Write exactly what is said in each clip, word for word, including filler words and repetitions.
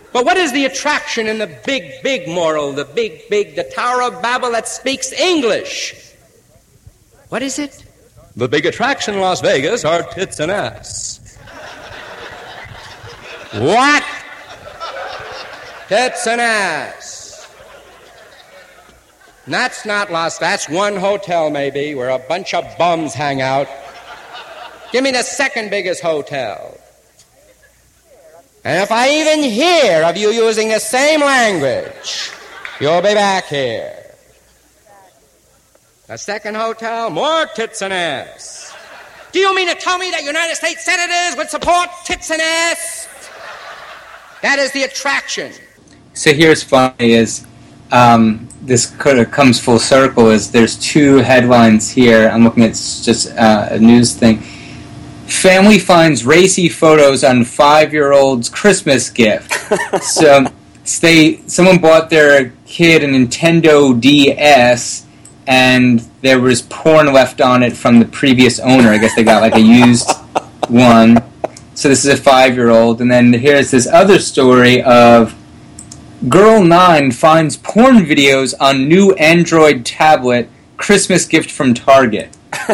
But what is the attraction in the big, big moral, the big, big, the Tower of Babel that speaks English? What is it? The big attraction in Las Vegas are tits and ass. What? Tits and ass. And that's not Las, that's one hotel maybe where a bunch of bums hang out. Give me the second biggest hotel. And if I even hear of you using the same language, you'll be back here. The second hotel, more tits and ass. Do you mean to tell me that United States senators would support tits and ass? That is the attraction. So here's funny is, um, this kind of comes full circle, is there's two headlines here. I'm looking at just uh, a news thing. Family finds racy photos on five-year-old's Christmas gift. So they, someone bought their kid a Nintendo D S, and there was porn left on it from the previous owner. I guess they got like a used one. So this is a five-year-old. And then here's this other story of girl nine finds porn videos on new Android tablet, Christmas gift from Target.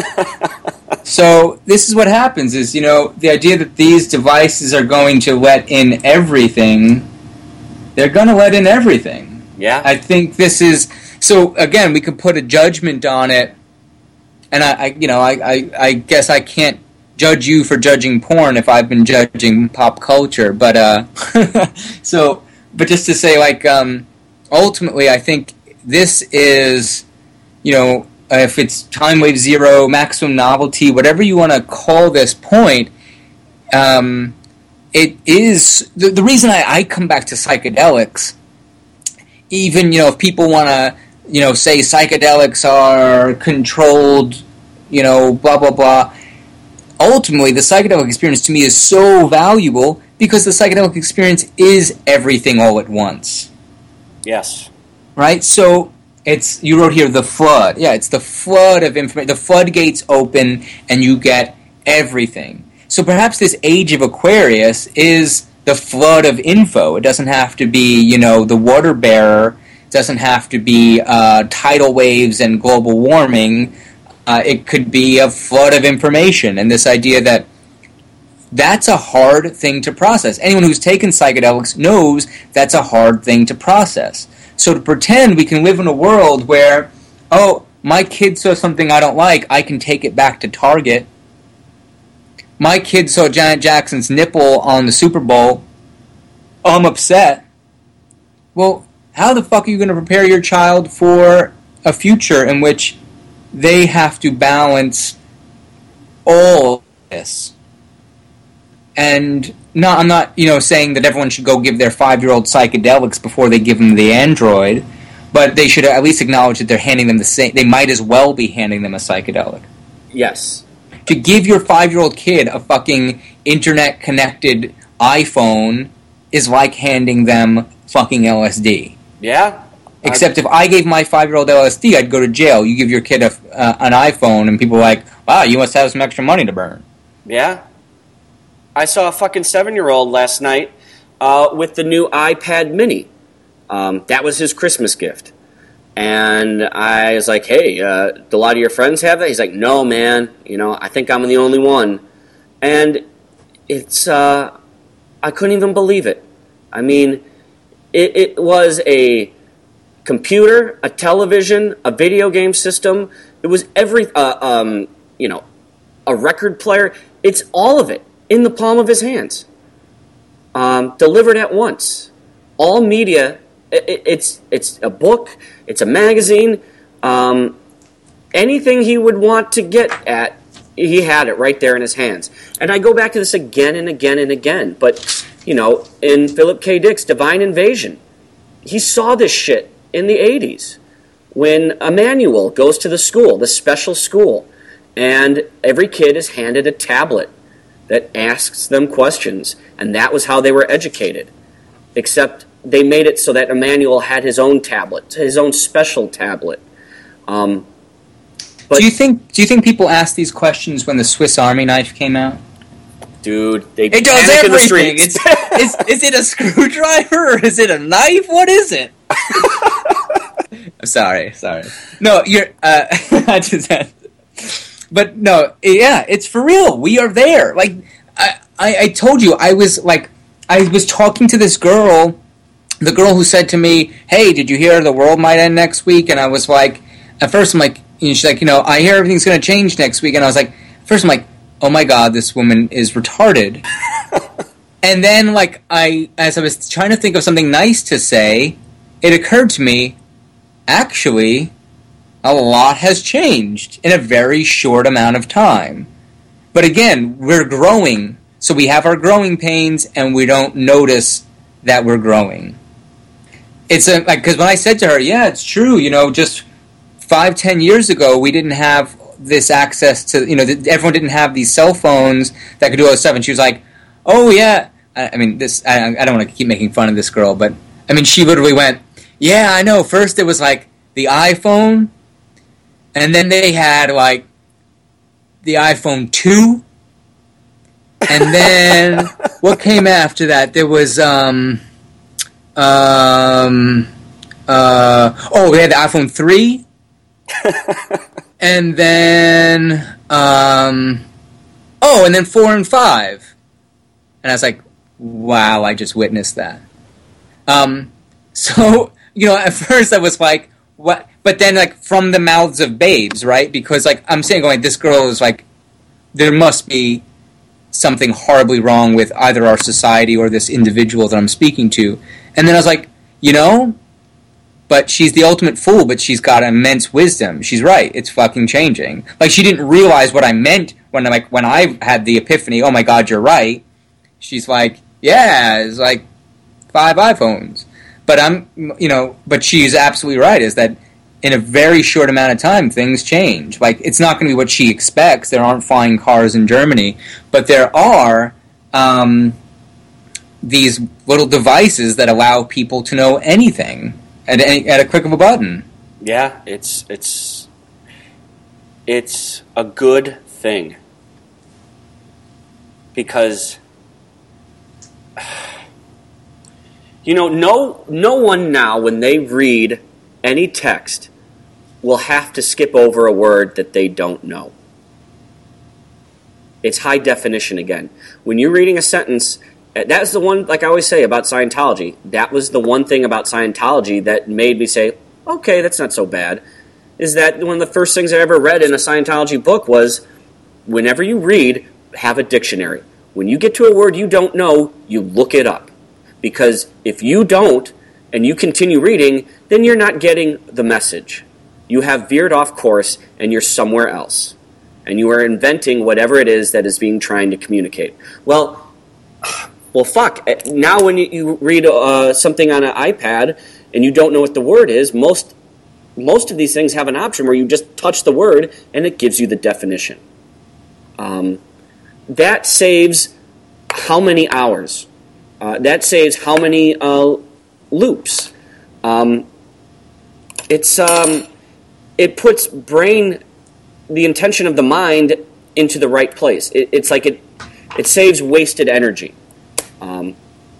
So this is what happens is, you know, the idea that these devices are going to let in everything, they're going to let in everything. Yeah. I think this is, so again, we could put a judgment on it, and I, I you know, I, I, I guess I can't judge you for judging porn if I've been judging pop culture, but, uh, so, but just to say, like, um, ultimately, I think this is, you know, Uh, if it's time wave zero, maximum novelty, whatever you want to call this point, um, it is the, the reason I, I come back to psychedelics. Even, you know, if people want to, you know, say psychedelics are controlled, you know, blah blah blah. Ultimately, the psychedelic experience to me is so valuable because the psychedelic experience is everything all at once. Yes. Right. So. It's, you wrote here, the flood. Yeah, it's the flood of information. The floodgates open, and you get everything. So perhaps this age of Aquarius is the flood of info. It doesn't have to be, you know, the water bearer. It doesn't have to be uh, tidal waves and global warming. Uh, it could be a flood of information. And this idea that that's a hard thing to process. Anyone who's taken psychedelics knows that's a hard thing to process. So to pretend we can live in a world where, oh, my kid saw something I don't like, I can take it back to Target. My kid saw Janet Jackson's nipple on the Super Bowl. Oh, I'm upset. Well, how the fuck are you going to prepare your child for a future in which they have to balance all this? And no, I'm not, you know, saying that everyone should go give their five-year-old psychedelics before they give them the Android, but they should at least acknowledge that they're handing them the same. They might as well be handing them a psychedelic. Yes. To give your five-year-old kid a fucking internet-connected iPhone is like handing them fucking L S D. Yeah. Except if I gave my five-year-old L S D, I'd go to jail. You give your kid a, uh, an iPhone, and people are like, wow, you must have some extra money to burn. Yeah. I saw a fucking seven-year-old last night uh, with the new iPad mini. Um, that was his Christmas gift. And I was like, hey, uh, do a lot of your friends have that? He's like, no, man. You know, I think I'm the only one. And it's, uh, I couldn't even believe it. I mean, it, it was a computer, a television, a video game system. It was every, uh, um, you know, a record player. It's all of it. In the palm of his hands, um, delivered at once. All media, it, it's it's a book, it's a magazine, um, anything he would want to get at, he had it right there in his hands. And I go back to this again and again and again, but, you know, in Philip K. Dick's Divine Invasion, he saw this shit in the eighties when Emmanuel goes to the school, the special school, and every kid is handed a tablet that asks them questions, and that was how they were educated. Except they made it so that Emmanuel had his own tablet, his own special tablet. Um, but do you think? Do you think people asked these questions when the Swiss Army knife came out? Dude, they it does panic in the everything. streets. It's, is, is it a screwdriver or is it a knife? What is it? sorry, sorry. No, you're. Uh, I just had. But no, yeah, it's for real. We are there. Like I, I, I told you, I was like, I was talking to this girl, the girl who said to me, "Hey, did you hear the world might end next week?" And I was like, at first I'm like, you know, she's like, you know, I hear everything's going to change next week, and I was like, at first I'm like, oh my god, this woman is retarded. And then, like, I, as I was trying to think of something nice to say, it occurred to me, actually, a lot has changed in a very short amount of time. But again, we're growing, so we have our growing pains, and we don't notice that we're growing. It's a, like, because when I said to her, yeah, it's true, you know, just five, ten years ago, we didn't have this access to, you know, everyone didn't have these cell phones that could do all this stuff, and she was like, oh, yeah, I, I mean, this, I, I don't want to keep making fun of this girl, but, I mean, she literally went, yeah, I know, first it was, like, the iPhone, and then they had, like, the iPhone two, and then, what came after that? There was, um, um, uh, oh, they had the iPhone three, and then, um, oh, and then four and five. And I was like, wow, I just witnessed that. Um, so, you know, at first I was like, what? But then, like, from the mouths of babes, right? Because, like, I'm saying, going, this girl is like, there must be something horribly wrong with either our society or this individual that I'm speaking to. And then I was like, you know, but she's the ultimate fool, but she's got immense wisdom. She's right. It's fucking changing. Like, she didn't realize what I meant when, like, when I had the epiphany, oh my god, you're right. She's like, yeah, it's like five iPhones. But I'm, you know, but she's absolutely right, is that in a very short amount of time, things change. Like, it's not going to be what she expects. There aren't flying cars in Germany. But there are um, these little devices that allow people to know anything at, any, at a click of a button. Yeah, it's it's it's a good thing. Because, you know, no no one now, when they read any text, will have to skip over a word that they don't know. It's high definition again. When you're reading a sentence, that's the one, like I always say about Scientology, that was the one thing about Scientology that made me say, okay, that's not so bad, is that one of the first things I ever read in a Scientology book was, whenever you read, have a dictionary. When you get to a word you don't know, you look it up. Because if you don't, and you continue reading, then you're not getting the message. You have veered off course, and you're somewhere else. And you are inventing whatever it is that is being trying to communicate. Well, well, fuck. Now when you, you read uh, something on an iPad, and you don't know what the word is, most most of these things have an option where you just touch the word, and it gives you the definition. Um, that saves how many hours? Uh, that saves how many uh, loops? Um, it's um, it puts brain, the intention of the mind, into the right place. It, it's like it it saves wasted energy. Um,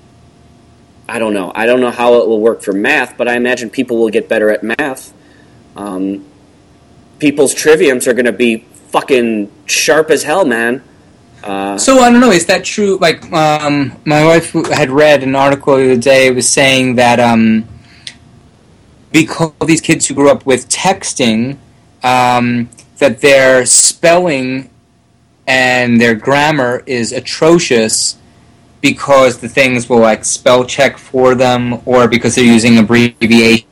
I don't know. I don't know how it will work for math, but I imagine people will get better at math. Um, people's triviums are going to be fucking sharp as hell, man. Uh, so I don't know, is that true? Like, um, my wife had read an article the other day. It was saying that um, because these kids who grew up with texting, um, that their spelling and their grammar is atrocious because the things will like spell check for them, or because they're using abbreviations.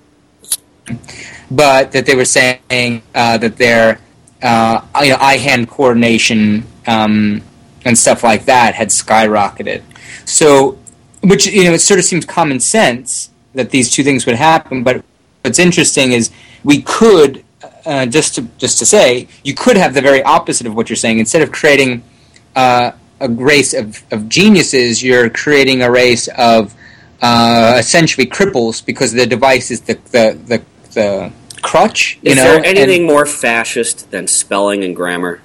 But that they were saying uh, that their uh, you know eye-hand coordination. Um, and stuff like that had skyrocketed. So, which, you know, it sort of seems common sense that these two things would happen, but what's interesting is we could, uh, just to just to say, you could have the very opposite of what you're saying. Instead of creating uh, a race of, of geniuses, you're creating a race of uh, essentially cripples because the device is the, the, the, the crutch, you is know? Is there anything and, more fascist than spelling and grammar?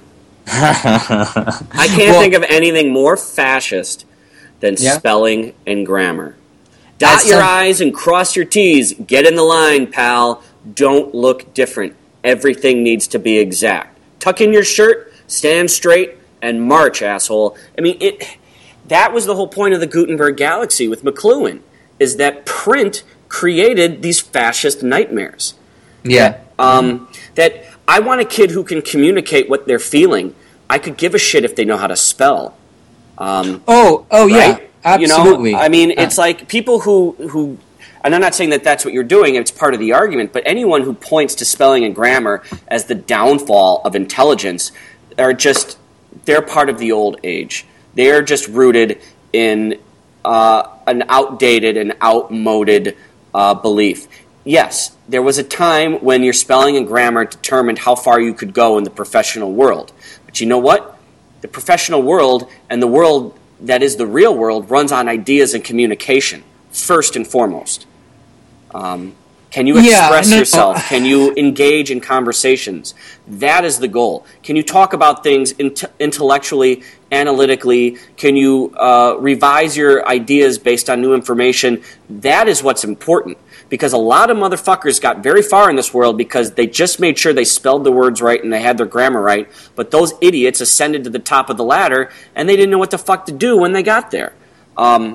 I can't well, think of anything more fascist than yeah. spelling and grammar. Dot That's your some... I's and cross your T's. Get in the line, pal. Don't look different. Everything needs to be exact. Tuck in your shirt, stand straight, and march, asshole. I mean, it. That was the whole point of the Gutenberg Galaxy with McLuhan, is that print created these fascist nightmares. Yeah. That, um, that I want a kid who can communicate what they're feeling. I could give a shit if they know how to spell. Um, oh, oh right? yeah, absolutely. You know, I mean, it's uh. like people who, who, and I'm not saying that that's what you're doing, it's part of the argument, but anyone who points to spelling and grammar as the downfall of intelligence are just, they're part of the old age. They're just rooted in uh, an outdated and outmoded uh, belief. Yes, there was a time when your spelling and grammar determined how far you could go in the professional world. But you know what? The professional world and the world that is the real world runs on ideas and communication, first and foremost. Um, can you express yeah, no, yourself? No. Can you engage in conversations? That is the goal. Can you talk about things int- intellectually, analytically? Can you uh, revise your ideas based on new information? That is what's important. Because a lot of motherfuckers got very far in this world because they just made sure they spelled the words right and they had their grammar right. But those idiots ascended to the top of the ladder and they didn't know what the fuck to do when they got there. Um,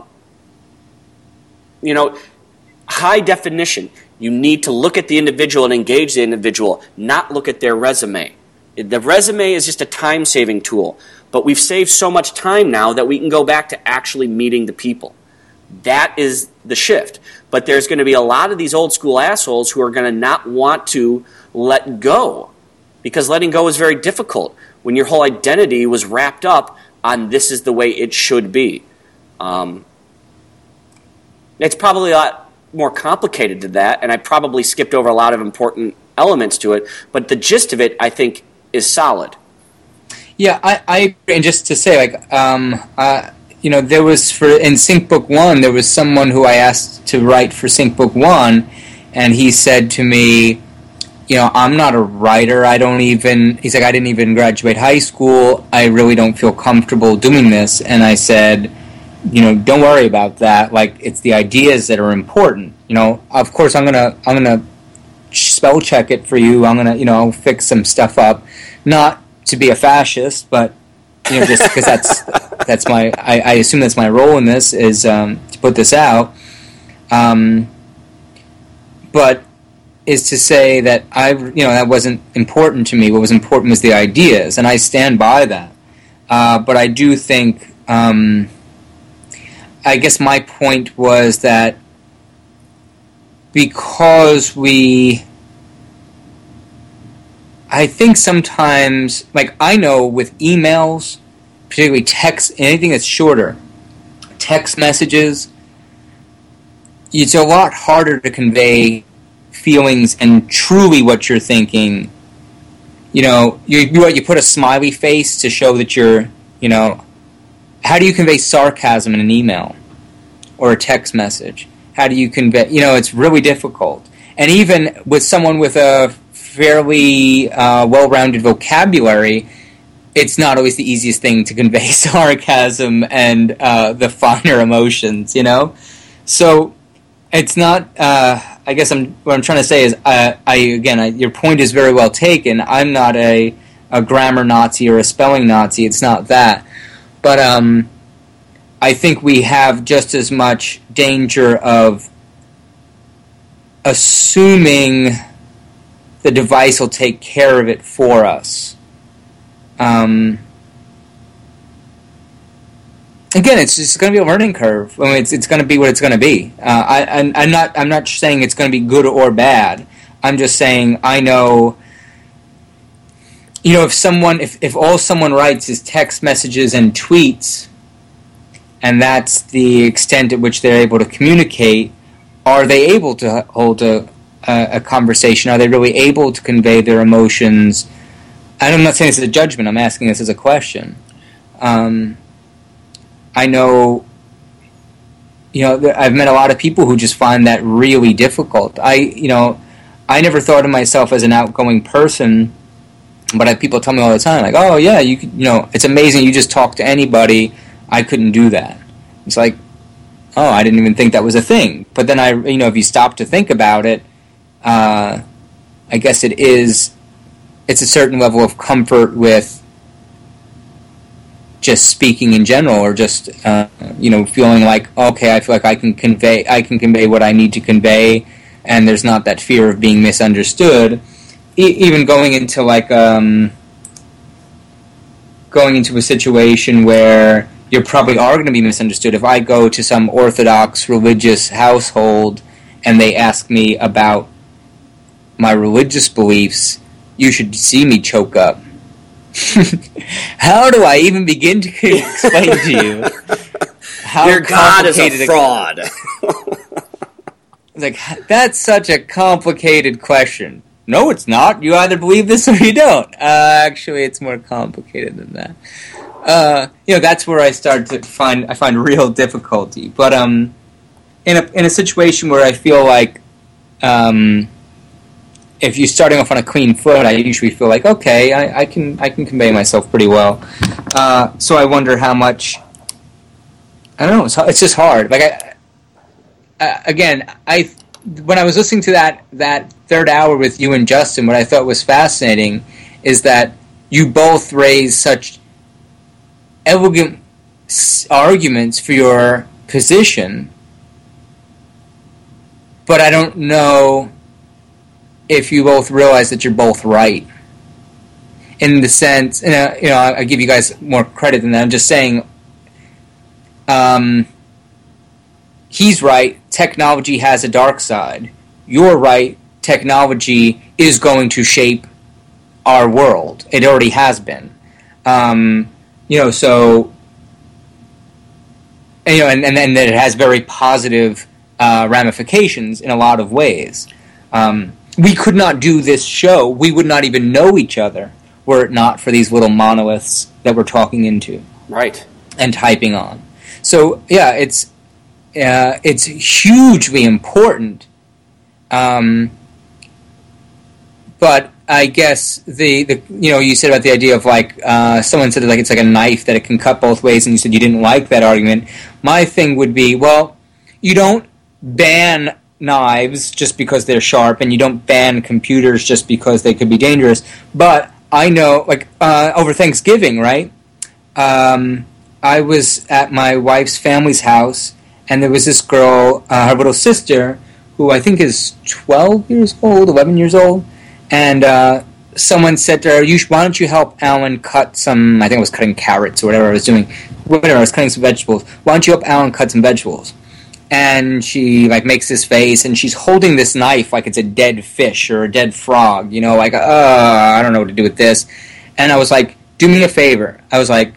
you know, high definition. You need to look at the individual and engage the individual, not look at their resume. The resume is just a time-saving tool. But we've saved so much time now that we can go back to actually meeting the people. That is the shift. But there's going to be a lot of these old school assholes who are going to not want to let go. Because letting go is very difficult when your whole identity was wrapped up on this is the way it should be. Um, it's probably a lot more complicated than that, and I probably skipped over a lot of important elements to it. But the gist of it, I think, is solid. Yeah, I, I agree. And just to say, like, um, uh, you know, there was, for in Sync Book One, there was someone who I asked to write for Sync Book One, and he said to me, you know, I'm not a writer. I don't even, he's like, I didn't even graduate high school. I really don't feel comfortable doing this. And I said, you know, don't worry about that. Like, it's the ideas that are important. You know, of course, I'm gonna, I'm gonna spell check it for you. I'm gonna, you know, fix some stuff up. Not to be a fascist, but you know, just because that's that's my, I, I assume that's my role in this is um, to put this out. Um, but is to say that I, you know, that wasn't important to me. What was important was the ideas, and I stand by that. Uh, but I do think. Um, I guess my point was that because we, I think sometimes, like I know with emails, particularly text, anything that's shorter, text messages, it's a lot harder to convey feelings and truly what you're thinking. You know, you you, you put a smiley face to show that you're, you know, how do you convey sarcasm in an email or a text message? How do you convey, you know, it's really difficult. And even with someone with a fairly uh, well-rounded vocabulary, it's not always the easiest thing to convey sarcasm and uh, the finer emotions, you know? So it's not, uh, I guess I'm, what I'm trying to say is, uh, I again, I, your point is very well taken. I'm not a, a grammar Nazi or a spelling Nazi. It's not that. But um, I think we have just as much danger of assuming the device will take care of it for us. Um, again, it's just going to be a learning curve. I mean, it's it's going to be what it's going to be. Uh, I, I'm, I'm not I'm not saying it's going to be good or bad. I'm just saying I know. You know, if someone, if, if all someone writes is text messages and tweets, and that's the extent at which they're able to communicate, are they able to hold a, a, a conversation? Are they really able to convey their emotions? And I'm not saying this is a judgment. I'm asking this as a question. Um, I know, you know, I've met a lot of people who just find that really difficult. I, you know, I never thought of myself as an outgoing person. But I, people tell me all the time, like, oh, yeah, you could, you know, it's amazing you just talk to anybody. I couldn't do that. It's like, oh, I didn't even think that was a thing. But then, I, you know, if you stop to think about it, uh, I guess it is, it's a certain level of comfort with just speaking in general, or just, uh, you know, feeling like, okay, I feel like I can convey, I can convey what I need to convey, and there's not that fear of being misunderstood. E- even going into like, um, going into a situation where you probably are going to be misunderstood. If I go to some Orthodox religious household and they ask me about my religious beliefs, you should see me choke up. How do I even begin to explain to you how your God is a fraud? It's like, that's such a complicated question. No, it's not. You either believe this or you don't. Uh, actually, it's more complicated than that. Uh, you know, that's where I start to find I find real difficulty. But um, in a in a situation where I feel like um. if you're starting off on a clean foot, I usually feel like, okay, I, I can I can convey myself pretty well. Uh, so I wonder how much. I don't know. It's, it's just hard. Like I, uh, again, I when I was listening to that that third hour with you and Justin, what I thought was fascinating is that you both raised such elegant arguments for your position, but I don't know if you both realize that you're both right. In the sense, you know, you know I give you guys more credit than that. I'm just saying, um, he's right, technology has a dark side. You're right, technology is going to shape our world. It already has been. Um, you know, so, you know, and, and, and that it has very positive uh, ramifications in a lot of ways. Um, we could not do this show. We would not even know each other were it not for these little monoliths that we're talking into. Right. And typing on. So, yeah, it's uh, it's hugely important. Um, but I guess the, the you know, you said about the idea of like, uh, someone said like it's like a knife that it can cut both ways, and you said you didn't like that argument. My thing would be, well, you don't ban knives just because they're sharp, and you don't ban computers just because they could be dangerous. But I know, like, uh, over Thanksgiving, right? Um, I was at my wife's family's house, and there was this girl, uh, her little sister, who I think is twelve years old, eleven years old, and uh, someone said to her, you sh- why don't you help Alan cut some, I think I was cutting carrots or whatever I was doing, whatever, I was cutting some vegetables. Why don't you help Alan cut some vegetables? And she, like, makes this face, and she's holding this knife like it's a dead fish or a dead frog, you know, like, uh, I don't know what to do with this. And I was like, do me a favor. I was like,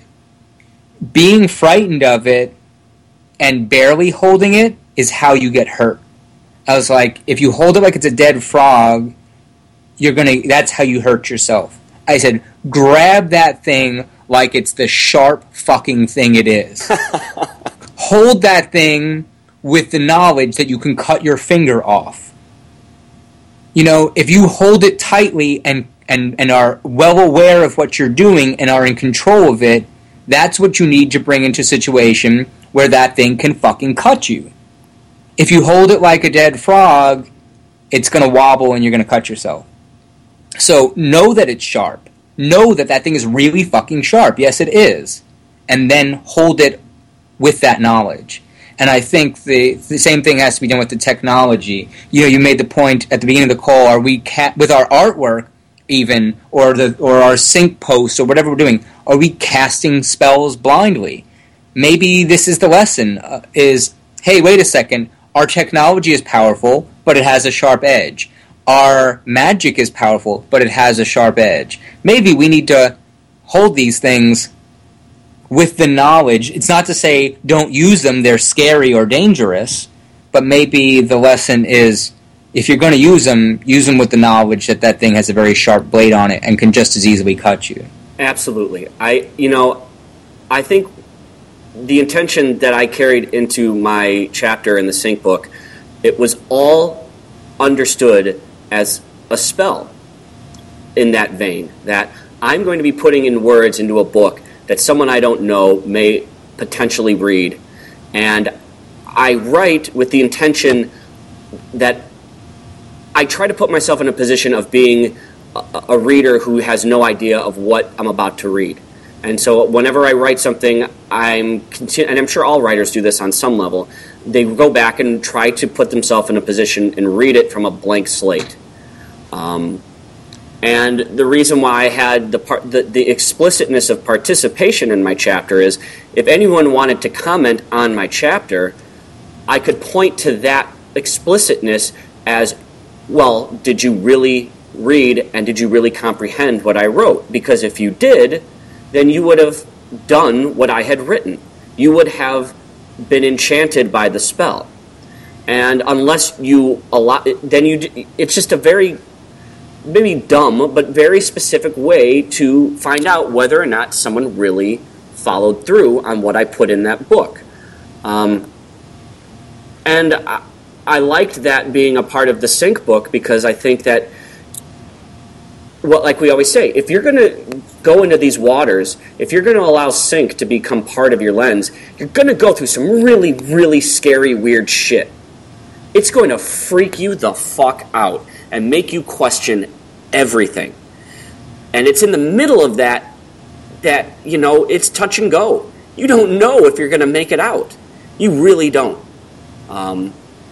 being frightened of it and barely holding it is how you get hurt. I was like, if you hold it like it's a dead frog, you're gonna, that's how you hurt yourself. I said, grab that thing like it's the sharp fucking thing it is. Hold that thing with the knowledge that you can cut your finger off. You know, if you hold it tightly and, and, and are well aware of what you're doing and are in control of it, that's what you need to bring into a situation where that thing can fucking cut you. If you hold it like a dead frog, it's going to wobble and you're going to cut yourself. So know that it's sharp. Know that that thing is really fucking sharp. Yes, it is. And then hold it with that knowledge. And I think the the same thing has to be done with the technology. You know, you made the point at the beginning of the call, are we, ca- with our artwork even, or the or our sync posts, or whatever we're doing, are we casting spells blindly? Maybe this is the lesson, uh, is, hey, wait a second, our technology is powerful, but it has a sharp edge. Our magic is powerful, but it has a sharp edge. Maybe we need to hold these things with the knowledge. It's not to say don't use them, they're scary or dangerous, but maybe the lesson is, if you're going to use them, use them with the knowledge that that thing has a very sharp blade on it and can just as easily cut you. Absolutely. I, you know, I think the intention that I carried into my chapter in the Sync book, it was all understood as a spell in that vein, that I'm going to be putting in words into a book that someone I don't know may potentially read. And I write with the intention that I try to put myself in a position of being a, a reader who has no idea of what I'm about to read. And so whenever I write something, I'm continu- and I'm sure all writers do this on some level, they go back and try to put themselves in a position and read it from a blank slate. Um, and the reason why I had the, part, the the explicitness of participation in my chapter is if anyone wanted to comment on my chapter, I could point to that explicitness as, well, did you really read and did you really comprehend what I wrote? Because if you did, then you would have done what I had written. You would have been enchanted by the spell. And unless you allow, then you, it's just a very, maybe dumb, but very specific way to find out whether or not someone really followed through on what I put in that book. Um, and I, I liked that being a part of the Sync book because I think that, well, like we always say, if you're going to go into these waters, if you're going to allow Sync to become part of your lens, you're going to go through some really, really scary, weird shit. It's going to freak you the fuck out and make you question everything. And it's in the middle of that that, you know, it's touch and go. You don't know if you're going to make it out. You really don't. Um,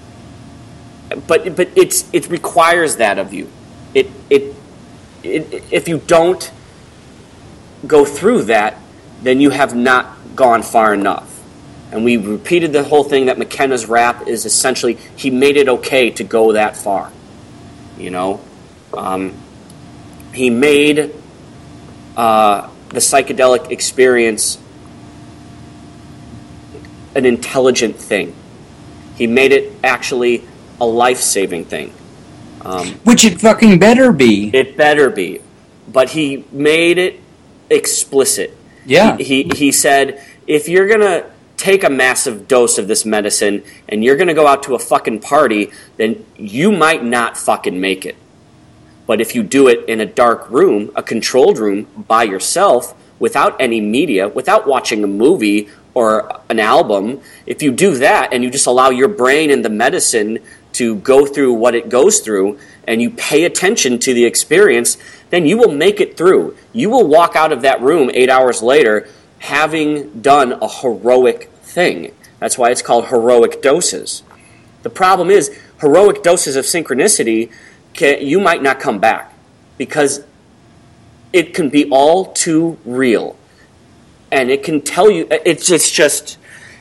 but but it's it requires that of you. It it, it if you don't go through that, then you have not gone far enough. And we repeated the whole thing that McKenna's rap is essentially he made it okay to go that far. You know, um, he made uh, the psychedelic experience an intelligent thing. He made it actually a life-saving thing. Um, Which it fucking better be. It better be. But he made it explicit. Yeah. He, he, he said, if you're going to take a massive dose of this medicine and you're going to go out to a fucking party, then you might not fucking make it. But if you do it in a dark room, a controlled room, by yourself, without any media, without watching a movie or an album, if you do that and you just allow your brain and the medicine to go through what it goes through and you pay attention to the experience, then you will make it through. You will walk out of that room eight hours later having done a heroic thing. That's why it's called heroic doses. The problem is, heroic doses of synchronicity, can, you might not come back because it can be all too real. And it can tell you, it's, it's just,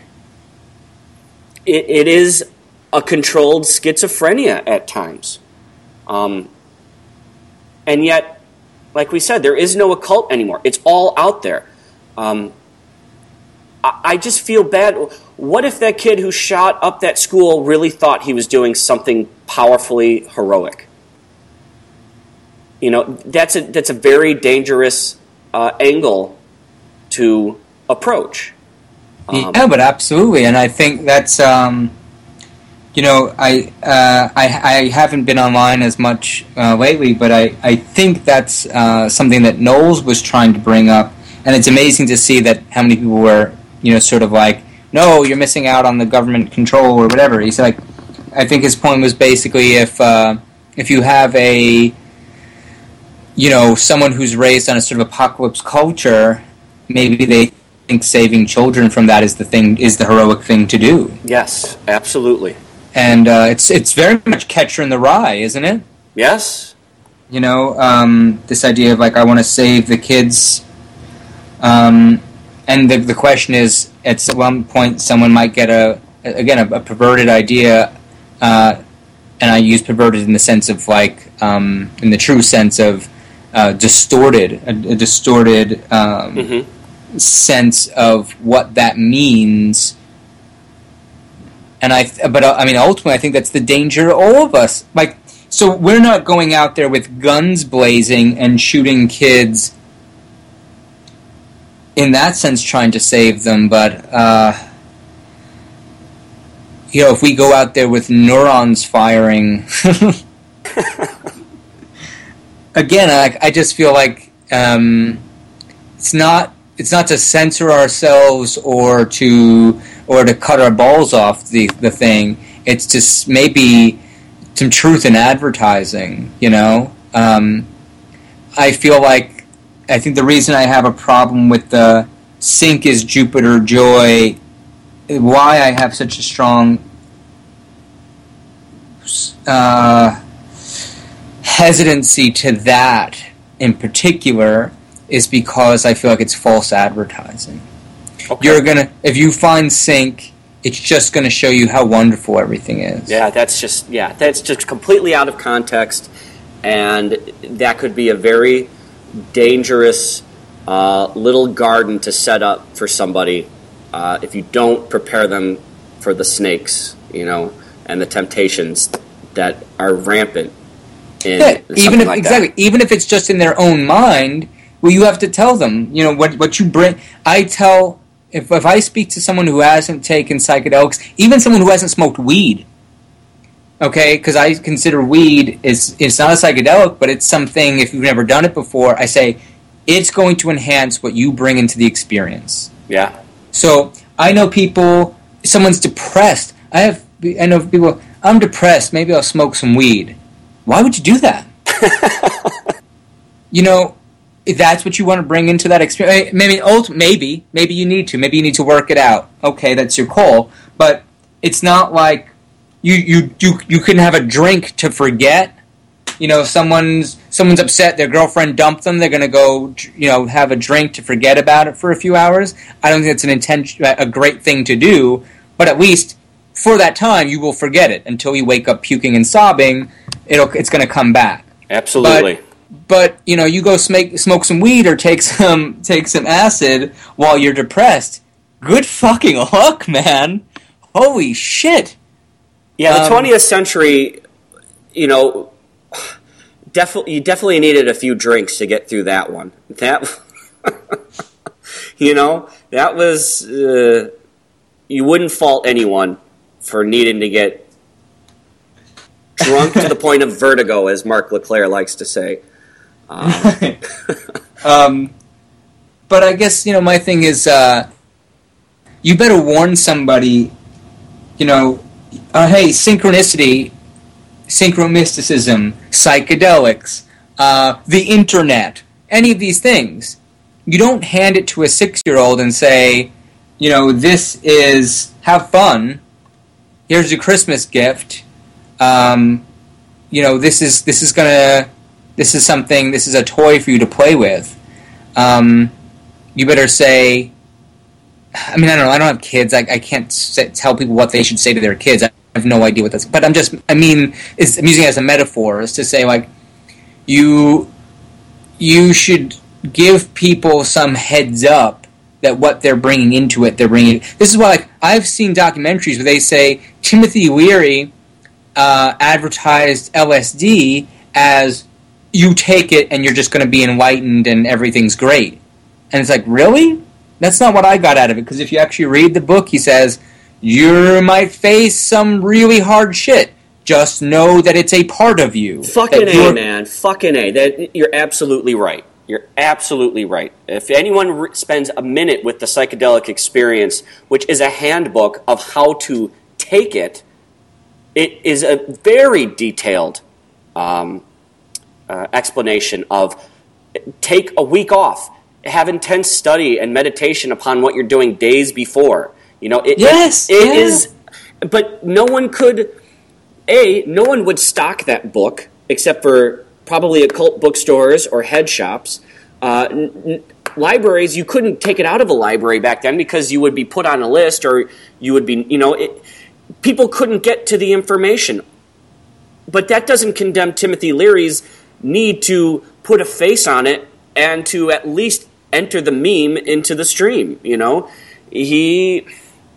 it, it is a controlled schizophrenia at times. Um, and yet, like we said, there is no occult anymore. It's all out there. Um, I, I just feel bad. What if that kid who shot up that school really thought he was doing something powerfully heroic? You know, that's a, that's a very dangerous uh, angle to approach. Um, yeah, but absolutely, and I think that's, um, you know, I, uh, I I haven't been online as much uh, lately, but I, I think that's uh, something that Knowles was trying to bring up, and it's amazing to see that how many people were, you know, sort of like, no, you're missing out on the government control or whatever. He's like, I think his point was basically if uh, if you have a, you know, someone who's raised on a sort of apocalypse culture, maybe they think saving children from that is the thing, is the heroic thing to do. Yes, absolutely. And uh, it's it's very much Catcher in the Rye, isn't it? Yes. You know, um, this idea of like, I want to save the kids. Um, and the the question is, at one point, someone might get a, again, a, a perverted idea, uh, and I use perverted in the sense of like, um, in the true sense of uh, distorted, a, a distorted um, mm-hmm. sense of what that means. And I, but uh, I mean, ultimately, I think that's the danger of all of us. Like, so we're not going out there with guns blazing and shooting kids in that sense, trying to save them. But uh, you know, if we go out there with neurons firing, again, I, I just feel like um, it's not it's not to censor ourselves or to or to cut our balls off the the thing. It's just maybe some truth in advertising. You know, um, I feel like I think the reason I have a problem with the Sync is Jupiter Joy, why I have such a strong uh, hesitancy to that in particular is because I feel like it's false advertising. Okay. You're gonna, if you find Sync, it's just gonna show you how wonderful everything is. Yeah, that's just yeah, that's just completely out of context, and that could be a very dangerous uh, little garden to set up for somebody uh, if you don't prepare them for the snakes, you know, and the temptations that are rampant. In yeah, even if like exactly, that. even if it's just in their own mind, well, you have to tell them, you know, what what you bring. I tell if if I speak to someone who hasn't taken psychedelics, even someone who hasn't smoked weed, okay, because I consider weed is it's not a psychedelic, but it's something. If you've never done it before, I say it's going to enhance what you bring into the experience. Yeah. So I know people. Someone's depressed. I have. I know people. I'm depressed. Maybe I'll smoke some weed. Why would you do that? You know, if that's what you want to bring into that experience. Maybe, maybe, maybe you need to. Maybe you need to work it out. Okay, that's your call. But it's not like you you you you can have a drink to forget. You know, if someone's someone's upset, their girlfriend dumped them. They're going to go, you know, have a drink to forget about it for a few hours. I don't think it's an intention, a great thing to do. But at least for that time, you will forget it until you wake up puking and sobbing. It'll it's going to come back. Absolutely. But, but you know, you go smoke smoke some weed or take some take some acid while you're depressed. Good fucking luck, man. Holy shit. Yeah, the um, twentieth century, you know, definitely you definitely needed a few drinks to get through that one. That, you know, that was uh, you wouldn't fault anyone for needing to get drunk to the point of vertigo, as Mark LeClaire likes to say. Um, um, but I guess, you know, my thing is, uh, you better warn somebody, you know, uh, hey, synchronicity, synchromysticism, psychedelics, uh, the internet, any of these things. You don't hand it to a six-year-old and say, you know, this is, have fun, here's your Christmas gift. Um, you know, this is this is gonna this is something this is a toy for you to play with. Um, you better say. I mean, I don't know. I don't have kids. I, I can't say, tell people what they should say to their kids. I have no idea what that's. But I'm just. I mean, it's, I'm using it as a metaphor, is to say like, you you should give people some heads up that what they're bringing into it, they're bringing. This is why, like, I've seen documentaries where they say Timothy Leary uh, advertised L S D as you take it and you're just going to be enlightened and everything's great. And it's like, really? That's not what I got out of it. Because if you actually read the book, he says, you might face some really hard shit. Just know that it's a part of you. Fucking A, man. Fucking A. That, you're absolutely right. You're absolutely right. If anyone re- spends a minute with the psychedelic experience, which is a handbook of how to take it, it is a very detailed um, uh, explanation of take a week off, have intense study and meditation upon what you're doing days before. You know, it, yes, it, it yeah. is, but no one could, A, no one would stock that book except for probably occult bookstores or head shops. Uh, n- n- libraries, you couldn't take it out of a library back then because you would be put on a list or you would be, you know, it, people couldn't get to the information. But that doesn't condemn Timothy Leary's need to put a face on it and to at least enter the meme into the stream, you know. He...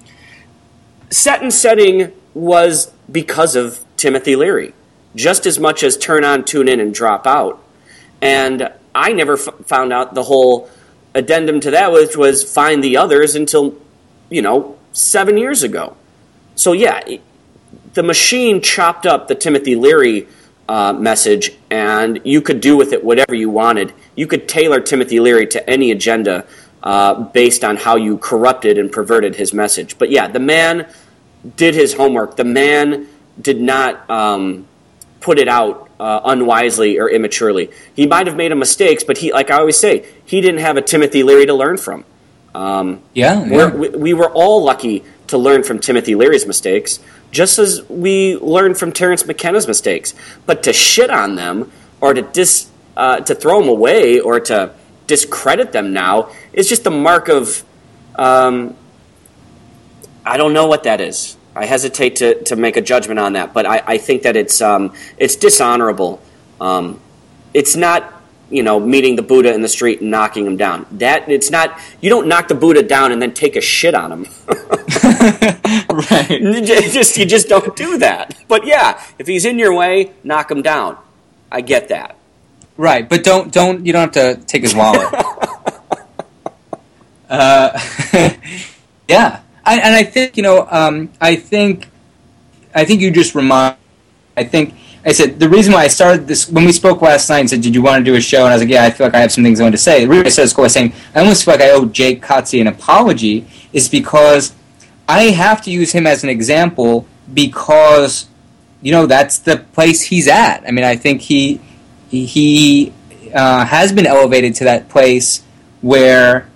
Set and Setting was because of Timothy Leary, just as much as Turn On, Tune In, and Drop Out. And I never f- found out the whole addendum to that, which was Find the Others, until, you know, seven years ago. So, yeah, the machine chopped up the Timothy Leary uh, message, and you could do with it whatever you wanted. you could tailor Timothy Leary to any agenda uh, based on how you corrupted and perverted his message. But yeah, the man did his homework. The man did not um, put it out uh, unwisely or immaturely. He might have made a mistakes, but he, like I always say, he didn't have a Timothy Leary to learn from. Um, yeah, yeah. We're, we, we were all lucky to learn from Timothy Leary's mistakes, just as we learned from Terence McKenna's mistakes. But to shit on them, or to dis, uh, to throw them away, or to discredit them now is just the mark of, um, I don't know what that is. I hesitate to, to make a judgment on that, but I, I think that it's um, it's dishonorable. Um, it's not, you know, meeting the Buddha in the street and knocking him down. That it's not. You don't knock the Buddha down and then take a shit on him. Right. You just you just don't do that. But yeah, if he's in your way, knock him down. I get that. Right, but don't don't you don't have to take his wallet. uh, yeah. I, and I think, you know, um, I think, I think you just remind, I think, I said, the reason why I started this, when we spoke last night and said, did you want to do a show? And I was like, yeah, I feel like I have some things I want to say. The reason I started this call was saying, I almost feel like I owe Jake Kotze an apology, is because I have to use him as an example because, you know, that's the place he's at. I mean, I think he, he uh, has been elevated to that place where,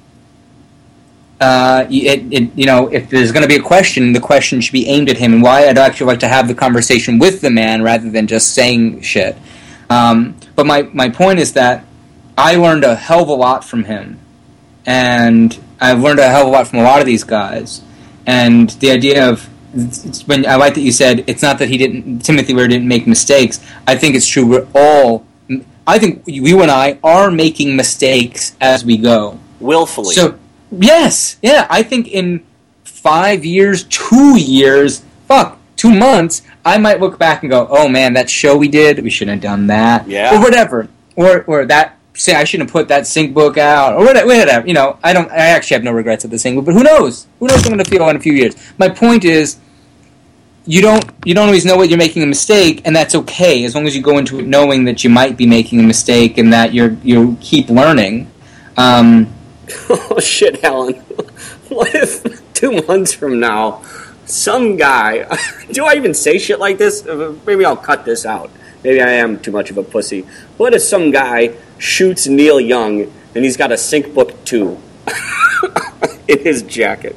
Uh, it, it, you know, if there's going to be a question, the question should be aimed at him, and why I'd actually like to have the conversation with the man rather than just saying shit. Um, but my, my point is that I learned a hell of a lot from him, and I've learned a hell of a lot from a lot of these guys. And the idea of, when I like that you said it's not that he didn't, Timothy Leary didn't make mistakes. I think it's true. We're all, I think you and I are making mistakes as we go, willfully. So. Yes, yeah, I think in five years, two years, fuck, two months, I might look back and go, oh man, that show we did, we shouldn't have done that. Yeah. Or whatever. Or or that, say I shouldn't have put that sync book out, or whatever, whatever. You know, I don't, I actually have no regrets of the sync book, but who knows? Who knows what I'm going to feel in a few years? My point is, you don't, you don't always know what you're making a mistake, and that's okay, as long as you go into it knowing that you might be making a mistake and that you're, you keep learning. Um... Oh, shit, Alan. What if two months from now, some guy... Do I even say shit like this? Maybe I'll cut this out. Maybe I am too much of a pussy. What if some guy shoots Neil Young and he's got a Sync Book two in his jacket?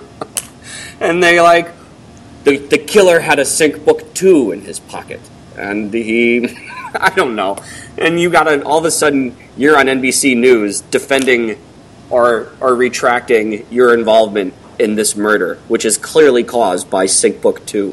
And they like, the, the killer had a Sync Book two in his pocket. And he... I don't know. And you got to... All of a sudden, you're on N B C News defending... Or, or retracting your involvement in this murder, which is clearly caused by Sync Book two.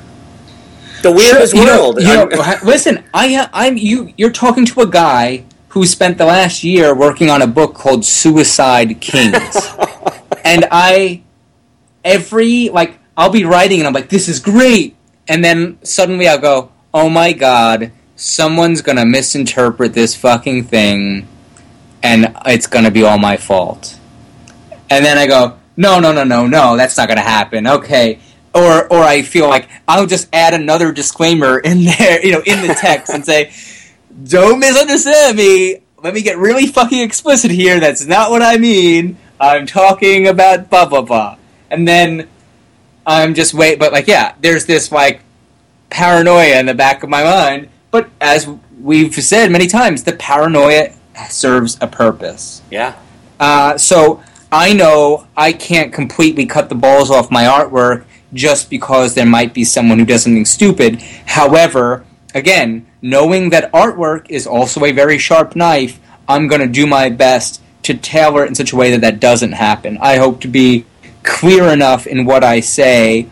The weirdest sure, you world. Know, you know, listen, I, I'm you. You're talking to a guy who spent the last year working on a book called Suicide Kings, and I every like I'll be writing and I'm like, this is great, and then suddenly I'll go, oh my god, someone's gonna misinterpret this fucking thing. And it's going to be all my fault. And then I go, no, no, no, no, no, that's not going to happen. Okay. Or or I feel like I'll just add another disclaimer in there, you know, in the text and say, don't misunderstand me. Let me get really fucking explicit here. That's not what I mean. I'm talking about blah, blah, blah. And then I'm just wait. But, like, yeah, there's this, like, paranoia in the back of my mind. But as we've said many times, the paranoia serves a purpose. Yeah. Uh, so I know I can't completely cut the balls off my artwork just because there might be someone who does something stupid. However, again, knowing that artwork is also a very sharp knife, I'm going to do my best to tailor it in such a way that that doesn't happen. I hope to be clear enough in what I say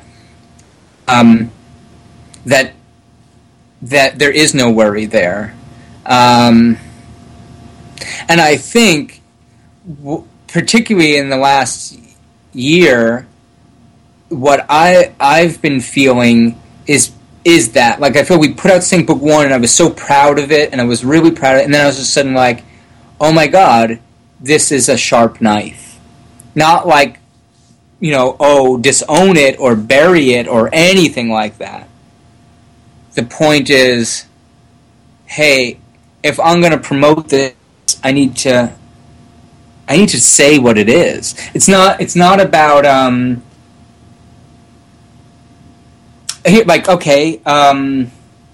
um, that that there is no worry there. Um... And I think, particularly in the last year, what I I've been feeling is is that like I feel we put out Sync Book One and I was so proud of it and I was really proud of it, and then I was just suddenly like, oh my god, this is a sharp knife. Not like, you know, oh, disown it or bury it or anything like that. The point is, hey, if I'm going to promote this I need to I need to say what it is. It's not it's not about um like okay, um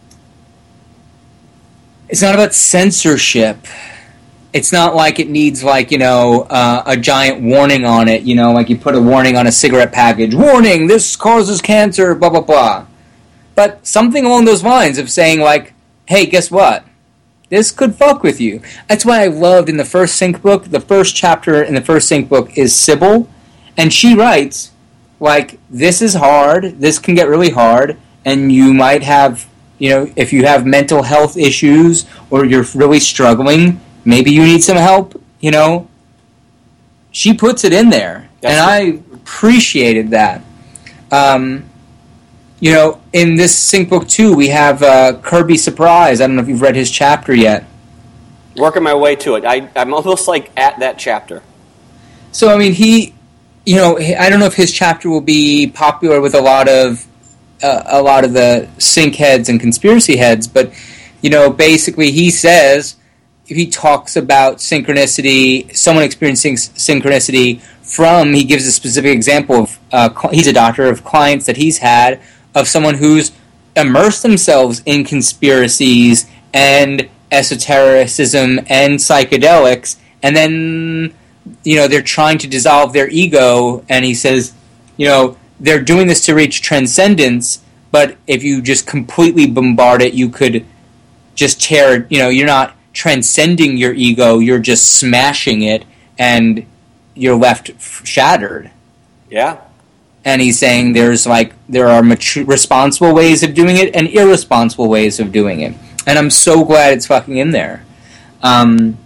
it's not about censorship. It's not like it needs like, you know, uh, a giant warning on it, you know, like you put a warning on a cigarette package. Warning, this causes cancer, blah blah blah. But something along those lines of saying like, hey, guess what? This could fuck with you. That's why I loved in the first Sync book, the first chapter in the first Sync book is Sybil, and she writes, like, this is hard, this can get really hard, and you might have, you know, if you have mental health issues, or you're really struggling, maybe you need some help, you know. She puts it in there, That's and I appreciated that. Um... You know, in this Sync book too, we have uh, Kirby Surprise. I don't know if you've read his chapter yet. Working my way to it. I, I'm almost like at that chapter. So, I mean, he, you know, I don't know if his chapter will be popular with a lot of uh, a lot of the Sync heads and conspiracy heads, but, you know, basically he says, he talks about synchronicity, someone experiencing synchronicity from, he gives a specific example of, uh, he's a doctor, of clients that he's had, of someone who's immersed themselves in conspiracies and esotericism and psychedelics, and then, you know, they're trying to dissolve their ego, and he says, you know, they're doing this to reach transcendence, but if you just completely bombard it, you could just tear, you know, you're not transcending your ego, you're just smashing it, and you're left f- shattered. Yeah. And he's saying there's like there are mature, responsible ways of doing it and irresponsible ways of doing it. And I'm so glad it's fucking in there. Um,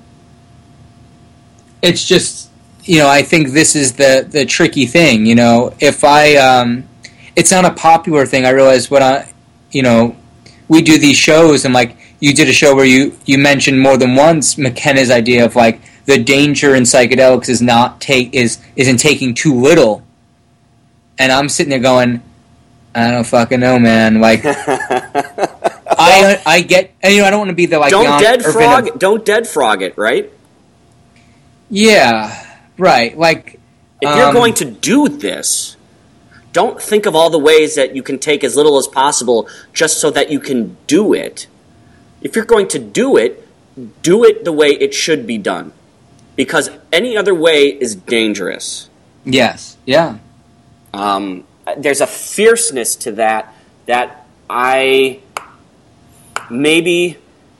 it's just, you know, I think this is the, the tricky thing, you know. If I, um, it's not a popular thing. I realize when I, you know, we do these shows and like you did a show where you, you mentioned more than once McKenna's idea of like the danger in psychedelics is not take is is in taking too little. And I'm sitting there going, I don't fucking know, man. Like, I I get, and you know, I don't want to be the like. Don't dead frog. Of, don't dead frog it, right? Yeah, right. Like, if um, you're going to do this, don't think of all the ways that you can take as little as possible, just so that you can do it. If you're going to do it, do it the way it should be done, because any other way is dangerous. Yes. Yeah. Um, there's a fierceness to that that I maybe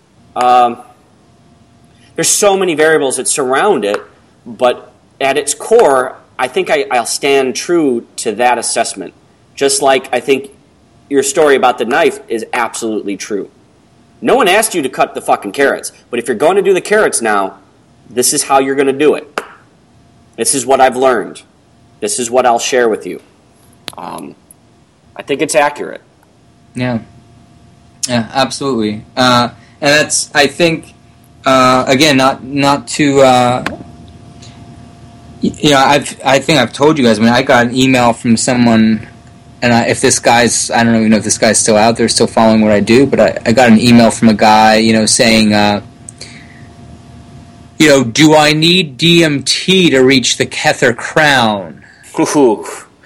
um, there's so many variables that surround it, but at its core, I think I, I'll stand true to that assessment. Just like I think your story about the knife is absolutely true. No one asked you to cut the fucking carrots, but if you're going to do the carrots now, this is how you're going to do it. This is what I've learned. This is what I'll share with you. Um, I think it's accurate. Yeah. Yeah, absolutely. Uh, and that's, I think, uh, again, not not to, uh, you know, I've, I think I've told you guys, I mean, I got an email from someone, and I, if this guy's, I don't even know if this guy's still out there, still following what I do, but I, I got an email from a guy, you know, saying, uh, you know, do I need D M T to reach the Kether crown? Ooh.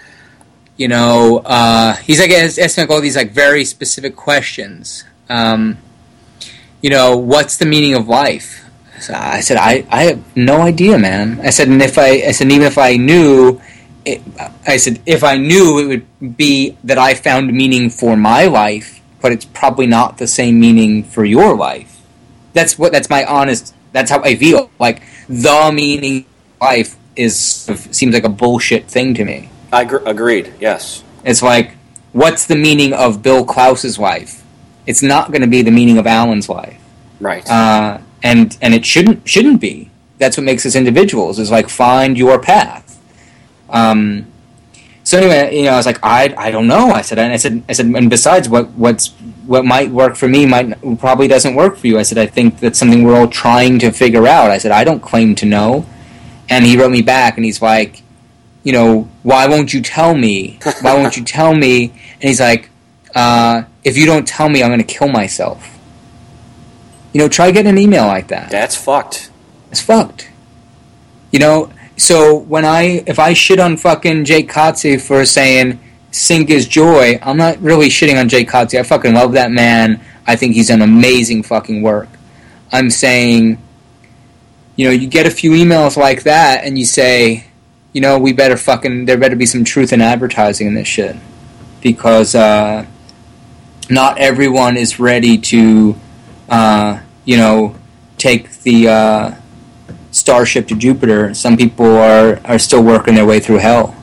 You know, uh, he's like asking like all these like very specific questions. Um, you know, what's the meaning of life? So I said, I, I have no idea, man. I said, and if I, I said, even if I knew, it, I said, if I knew, it would be that I found meaning for my life, but it's probably not the same meaning for your life. That's what. That's my honest. That's how I feel. Like the meaning of life is seems like a bullshit thing to me. I gr- agreed. Yes. It's like, what's the meaning of Bill Klaus's life? It's not going to be the meaning of Alan's life. Right. Uh, and and it shouldn't shouldn't be. That's what makes us individuals. Is like find your path. Um. So anyway, you know, I was like, I I don't know. I said, and I said, I said, and besides, what what's what might work for me might probably doesn't work for you. I said, I think that's something we're all trying to figure out. I said, I don't claim to know. And he wrote me back, and he's like, you know, why won't you tell me? Why won't you tell me? And he's like, uh, if you don't tell me, I'm going to kill myself. You know, try getting an email like that. That's fucked. it's fucked. You know, so when I, if I shit on fucking Jake Kotze for saying Sync is joy, I'm not really shitting on Jake Kotze. I fucking love that man. I think he's done amazing fucking work. I'm saying, you know, you get a few emails like that and you say, you know, we better fucking, there better be some truth in advertising in this shit. Because, uh, not everyone is ready to, uh, you know, take the, uh, starship to Jupiter. Some people are, are still working their way through hell.